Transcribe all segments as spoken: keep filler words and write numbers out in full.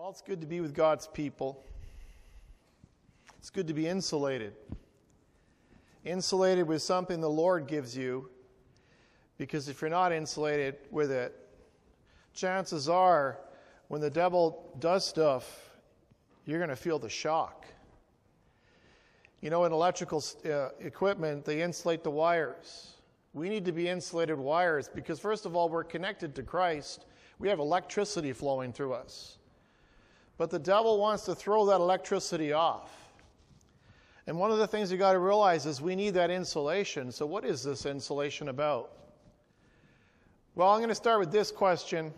Well, it's good to be with God's people. It's good to be insulated. Insulated with something the Lord gives you, because if you're not insulated with it, chances are when the devil does stuff, you're going to feel the shock. You know, in electrical uh, equipment, they insulate the wires. We need to be insulated wires because, first of all, we're connected to Christ. We have electricity flowing through us. But the devil wants to throw that electricity off. And one of the things you got to realize is we need that insulation. So what is this insulation about? Well, I'm going to start with this question.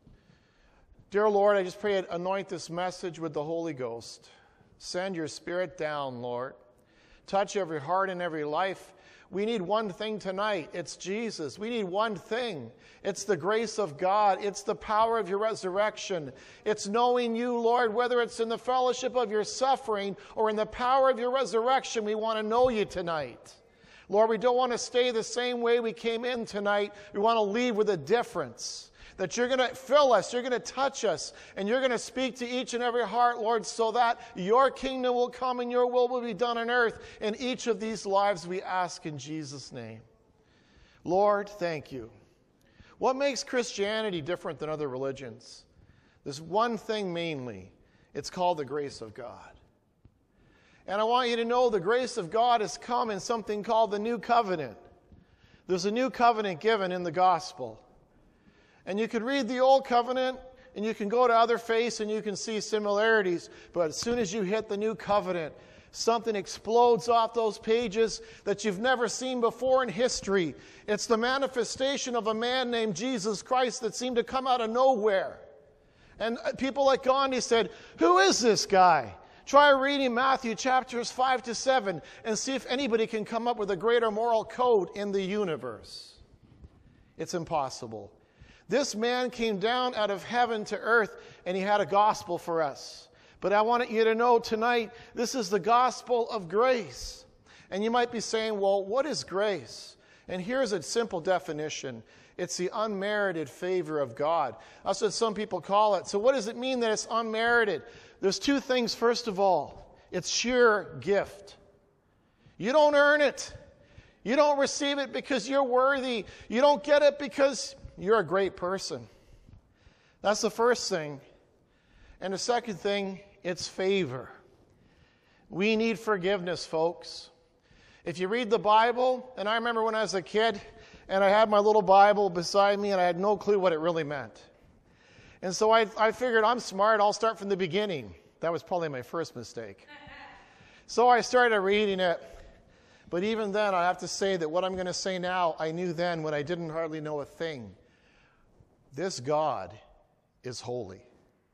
Dear Lord, I just pray you anoint this message with the Holy Ghost. Send your Spirit down, Lord. Touch every heart and every life. We need one thing tonight. It's Jesus. We need one thing. It's the grace of God. It's the power of your resurrection. It's knowing you, Lord, whether it's in the fellowship of your suffering or in the power of your resurrection. We want to know you tonight. Lord, we don't want to stay the same way we came in tonight. We want to leave with a difference. That you're going to fill us, you're going to touch us, and you're going to speak to each and every heart, Lord, so that your kingdom will come and your will will be done on earth in each of these lives, we ask in Jesus' name. Lord, thank you. What makes Christianity different than other religions? There's one thing mainly. It's called the grace of God. And I want you to know the grace of God has come in something called the New Covenant. There's a new covenant given in the gospel. And you can read the Old Covenant, and you can go to other faiths, and you can see similarities. But as soon as you hit the New Covenant, something explodes off those pages that you've never seen before in history. It's the manifestation of a man named Jesus Christ that seemed to come out of nowhere. And people like Gandhi said, who is this guy? Try reading Matthew chapters five to seven and see if anybody can come up with a greater moral code in the universe. It's impossible. This man came down out of heaven to earth, and he had a gospel for us. But I want you to know tonight, this is the gospel of grace. And you might be saying, well, what is grace? And here's a simple definition. It's the unmerited favor of God. That's what some people call it. So what does it mean that it's unmerited? There's two things, first of all. It's sheer gift. You don't earn it. You don't receive it because you're worthy. You don't get it because you're a great person. That's the first thing. And the second thing, it's favor. We need forgiveness, folks. If you read the Bible, and I remember when I was a kid, and I had my little Bible beside me, and I had no clue what it really meant. And so I, I figured, I'm smart, I'll start from the beginning. That was probably my first mistake. So I started reading it. But even then, I have to say that what I'm going to say now, I knew then when I didn't hardly know a thing. This God is holy.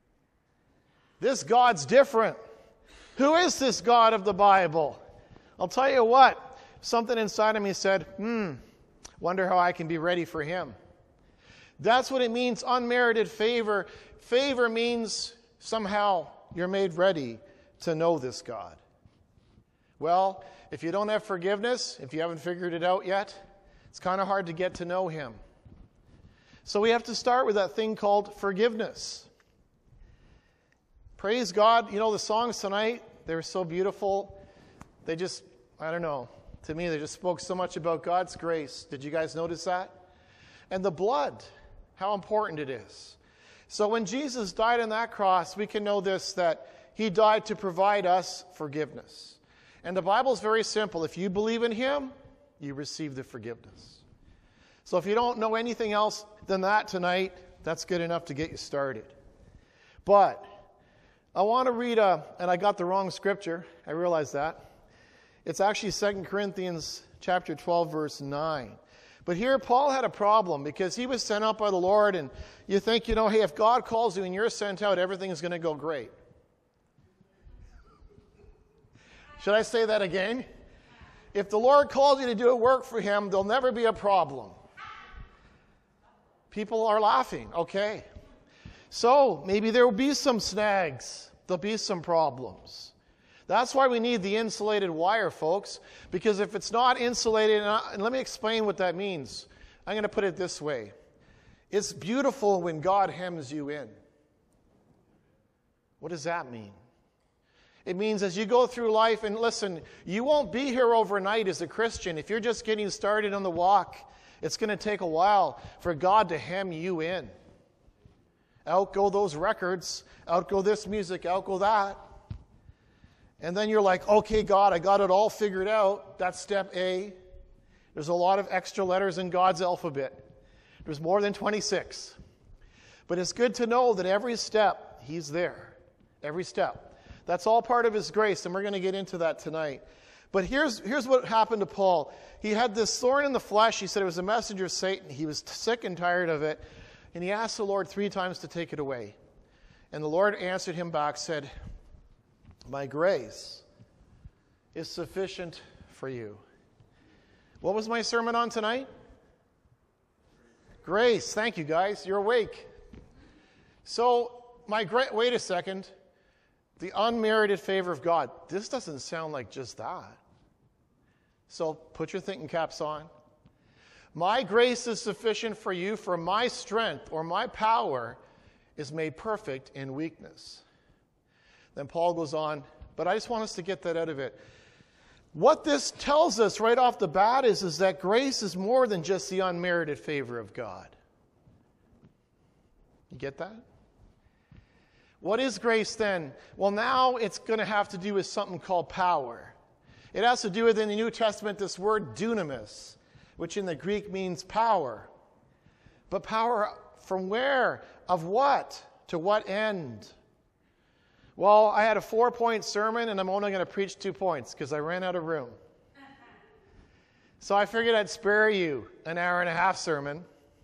This God's different. Who is this God of the Bible? I'll tell you what, something inside of me said, hmm, wonder how I can be ready for him. That's what it means, unmerited favor. Favor means somehow you're made ready to know this God. Well, if you don't have forgiveness, if you haven't figured it out yet, it's kind of hard to get to know him. So we have to start with that thing called forgiveness. Praise God. You know, the songs tonight, they were so beautiful. They just, I don't know, to me they just spoke so much about God's grace. Did you guys notice that? And the blood, how important it is. So when Jesus died on that cross, we can know this, that he died to provide us forgiveness. And the Bible is very simple. If you believe in him, you receive the forgiveness. So if you don't know anything else than that tonight, that's good enough to get you started. But I want to read, a, and I got the wrong scripture. I realize that. It's actually Second Corinthians chapter twelve, verse nine. But here Paul had a problem because he was sent out by the Lord, and you think, you know, hey, if God calls you and you're sent out, everything's going to go great. Should I say that again? If the Lord calls you to do a work for him, there'll never be a problem. People are laughing. Okay. So maybe there will be some snags. There'll be some problems. That's why we need the insulated wire, folks. Because if it's not insulated, and, I, and let me explain what that means. I'm going to put it this way. It's beautiful when God hems you in. What does that mean? It means as you go through life, and listen, you won't be here overnight as a Christian. If you're just getting started on the walk, it's going to take a while for God to hem you in. Out go those records, out go this music, out go that. And then you're like, okay, God, I got it all figured out. That's step A. There's a lot of extra letters in God's alphabet. There's more than twenty-six. But it's good to know that every step, He's there. Every step. That's all part of His grace, and we're going to get into that tonight. But here's, here's what happened to Paul. He had this thorn in the flesh. He said it was a messenger of Satan. He was sick and tired of it. And he asked the Lord three times to take it away. And the Lord answered him back, said, my grace is sufficient for you. What was my sermon on tonight? Grace. Thank you, guys. You're awake. So, my great, wait a second. The unmerited favor of God. This doesn't sound like just that. So, put your thinking caps on. My grace is sufficient for you, for my strength or my power is made perfect in weakness. Then Paul goes on, but I just want us to get that out of it. What this tells us right off the bat is, is that grace is more than just the unmerited favor of God. You get that? What is grace then? Well, now it's going to have to do with something called power. It has to do with, in the New Testament, this word dunamis, which in the Greek means power. But power from where? Of what? To what end? Well, I had a four-point sermon, and I'm only going to preach two points because I ran out of room. So I figured I'd spare you an hour and a half sermon.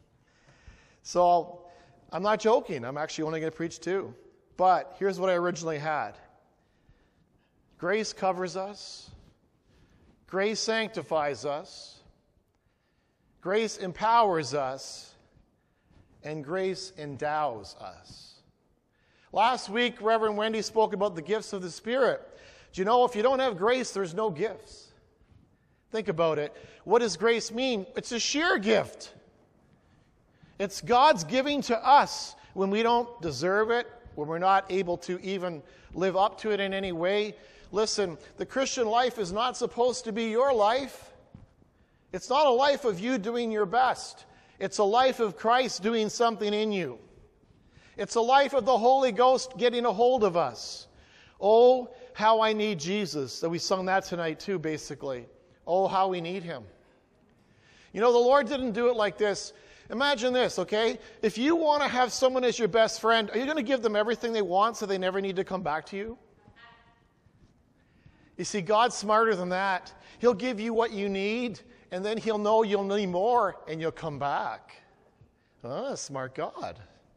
So I'm not joking. I'm actually only going to preach two. But here's what I originally had. Grace covers us. Grace sanctifies us. Grace empowers us. And grace endows us. Last week, Reverend Wendy spoke about the gifts of the Spirit. Do you know, if you don't have grace, there's no gifts. Think about it. What does grace mean? It's a sheer gift. It's God's giving to us when we don't deserve it, when we're not able to even live up to it in any way. Listen, the Christian life is not supposed to be your life. It's not a life of you doing your best. It's a life of Christ doing something in you. It's a life of the Holy Ghost getting a hold of us. Oh, how I need Jesus. So we sung that tonight too, basically. Oh, how we need Him. You know, the Lord didn't do it like this. Imagine this, okay? If you want to have someone as your best friend, are you going to give them everything they want so they never need to come back to you? You see, God's smarter than that. He'll give you what you need, and then He'll know you'll need more, and you'll come back. Oh, smart God.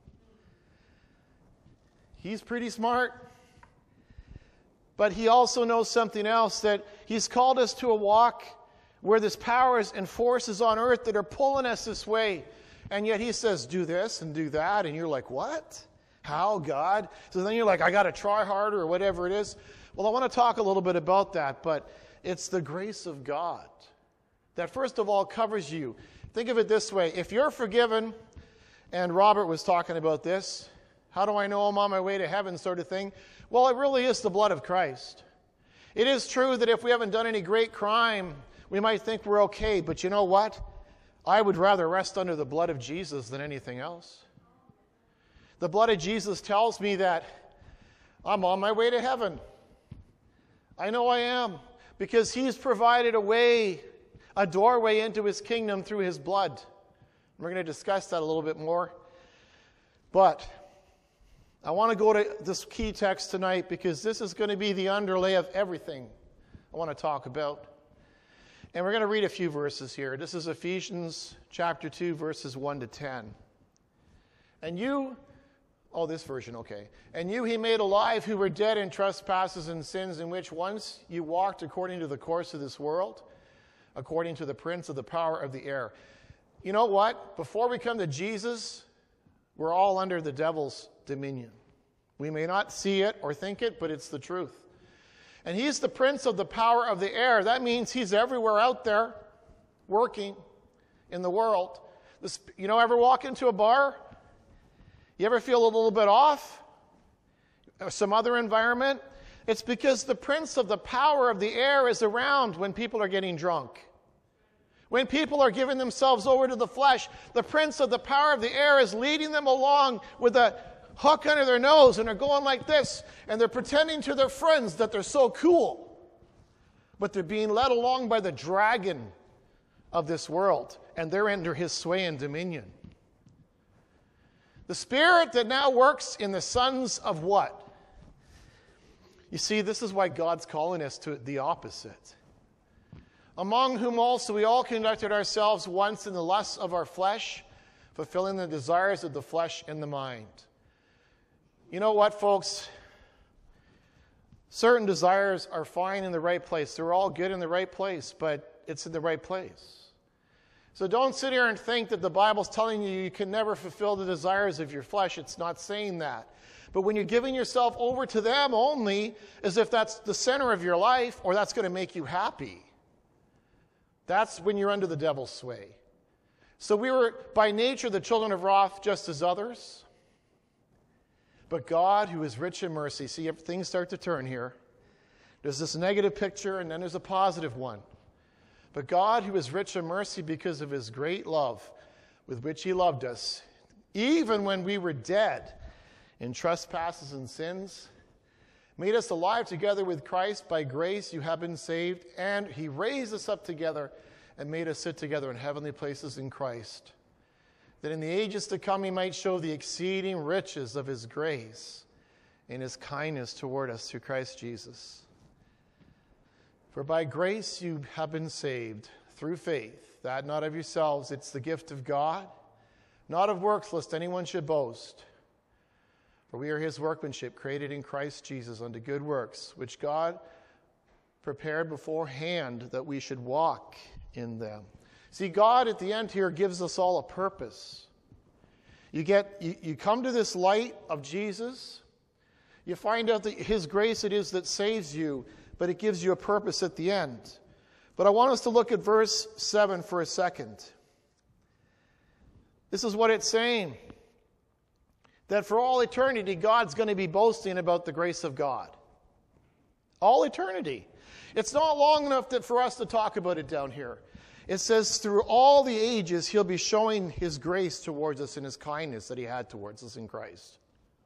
He's pretty smart. But He also knows something else, that He's called us to a walk where there's powers and forces on earth that are pulling us this way. And yet He says, do this and do that. And you're like, what? How, God? So then you're like, I got to try harder or whatever it is. Well, I want to talk a little bit about that. But it's the grace of God that first of all covers you. Think of it this way. If you're forgiven, and Robert was talking about this, how do I know I'm on my way to heaven sort of thing? Well, it really is the blood of Christ. It is true that if we haven't done any great crime, we might think we're okay. But you know what? I would rather rest under the blood of Jesus than anything else. The blood of Jesus tells me that I'm on my way to heaven. I know I am, because He's provided a way, a doorway into His kingdom through His blood. We're going to discuss that a little bit more. But I want to go to this key text tonight because this is going to be the underlay of everything I want to talk about. And we're going to read a few verses here. This is Ephesians chapter two, verses one to ten. And you, oh, this version, okay. And you He made alive who were dead in trespasses and sins, in which once you walked according to the course of this world, according to the prince of the power of the air. You know what? Before we come to Jesus, we're all under the devil's dominion. We may not see it or think it, but it's the truth. And he's the prince of the power of the air. That means he's everywhere out there working in the world. This, you know, ever walk into a bar? You ever feel a little bit off? or some other environment, it's because the prince of the power of the air is around when people are getting drunk. When people are giving themselves over to the flesh, the prince of the power of the air is leading them along with a hook under their nose, and they're going like this, and they're pretending to their friends that they're so cool. But they're being led along by the dragon of this world, and they're under his sway and dominion. The spirit that now works in the sons of what? You see, this is why God's calling us to the opposite. Among whom also we all conducted ourselves once in the lusts of our flesh, fulfilling the desires of the flesh and the mind. You know what, folks? Certain desires are fine in the right place. They're all good in the right place, but it's in the right place. So don't sit here and think that the Bible's telling you you can never fulfill the desires of your flesh. It's not saying that. But when you're giving yourself over to them only as if that's the center of your life or that's going to make you happy, that's when you're under the devil's sway. So we were by nature the children of wrath just as others. But God, who is rich in mercy, see, things start to turn here. There's this negative picture and then there's a positive one. But God, who is rich in mercy because of his great love with which he loved us, even when we were dead in trespasses and sins, made us alive together with Christ. By grace you have been saved, and he raised us up together and made us sit together in heavenly places in Christ, that in the ages to come he might show the exceeding riches of his grace and his kindness toward us through Christ Jesus. For by grace you have been saved through faith, that not of yourselves, it's the gift of God, not of works, lest anyone should boast. For we are his workmanship, created in Christ Jesus unto good works, which God prepared beforehand that we should walk in them. See, God at the end here gives us all a purpose. You get, you, you come to this light of Jesus, you find out that his grace it is that saves you, but it gives you a purpose at the end. But I want us to look at verse seven for a second. This is what it's saying. That for all eternity, God's going to be boasting about the grace of God. All eternity. It's not long enough that for us to talk about it down here. It says through all the ages, he'll be showing his grace towards us and his kindness that he had towards us in Christ.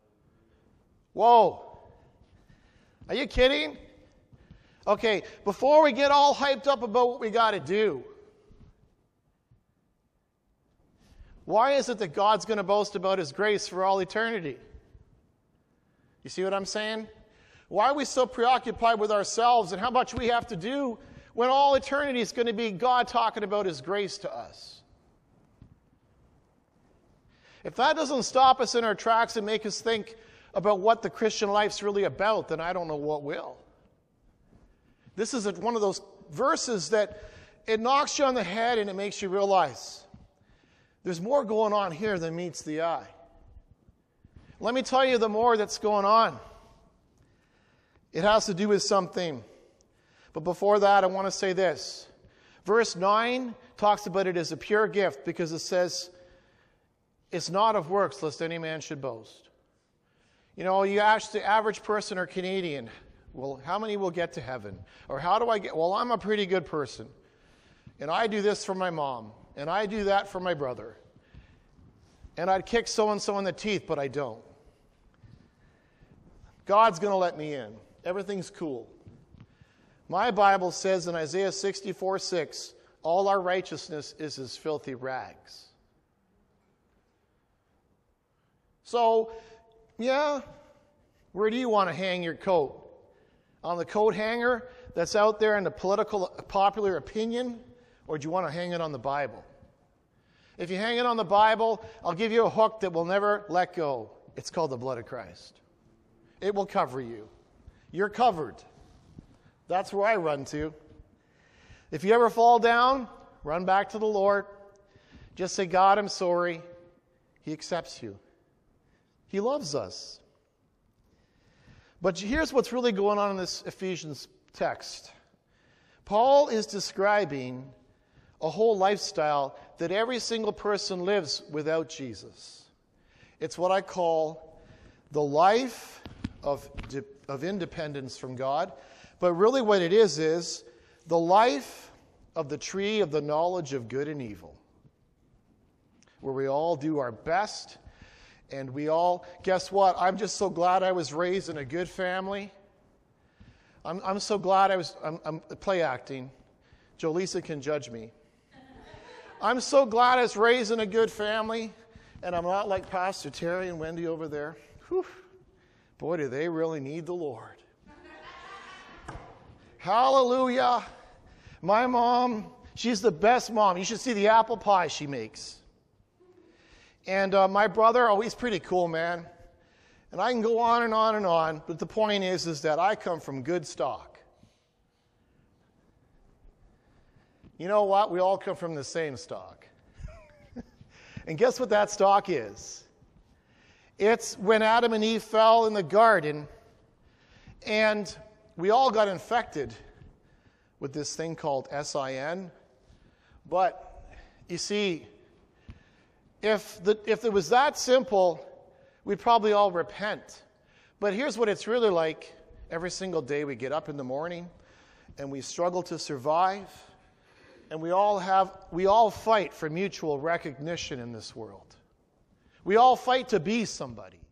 Whoa. Are you kidding? Okay, before we get all hyped up about what we got to do, why is it that God's going to boast about his grace for all eternity? You see what I'm saying? Why are we so preoccupied with ourselves and how much we have to do when all eternity is going to be God talking about his grace to us? If that doesn't stop us in our tracks and make us think about what the Christian life's really about, then I don't know what will. This is one of those verses that it knocks you on the head and it makes you realize there's more going on here than meets the eye. Let me tell you the more that's going on. It has to do with something. But before that, I want to say this. Verse nine talks about it as a pure gift because it says, it's not of works, lest any man should boast. You know, you ask the average person or Canadian, well, how many will get to heaven? Or how do I get, well, I'm a pretty good person. And I do this for my mom. And I do that for my brother. And I'd kick so-and-so in the teeth, but I don't. God's going to let me in. Everything's cool. My Bible says in Isaiah sixty-four six, all our righteousness is as filthy rags. So, yeah, where do you want to hang your coat? On the coat hanger that's out there in the political popular opinion? Or do you want to hang it on the Bible? If you hang it on the Bible, I'll give you a hook that will never let go. It's called the blood of Christ. It will cover you. You're covered. That's where I run to. If you ever fall down, run back to the Lord. Just say, God, I'm sorry. He accepts you. He loves us. But here's what's really going on in this Ephesians text. Paul is describing a whole lifestyle that every single person lives without Jesus. It's what I call the life of, de- of independence from God. But really what it is is the life of the tree of the knowledge of good and evil, where we all do our best, and we all, guess what? I'm just so glad I was raised in a good family. I'm, I'm so glad I was, I'm, I'm play acting. Jolisa can judge me. I'm so glad I was raised in a good family, and I'm not like Pastor Terry and Wendy over there. Whew. Boy, do they really need the Lord. Hallelujah. My mom, she's the best mom. You should see the apple pie she makes. And uh, my brother, oh, he's pretty cool, man. And I can go on and on and on, but the point is, is that I come from good stock. You know what? We all come from the same stock. And guess what that stock is? It's when Adam and Eve fell in the garden, and we all got infected with this thing called S I N. But you see, if the, if it was that simple, we'd probably all repent. But here's what it's really like. Every single day we get up in the morning and we struggle to survive. And we all have, we all fight for mutual recognition in this world. We all fight to be somebody.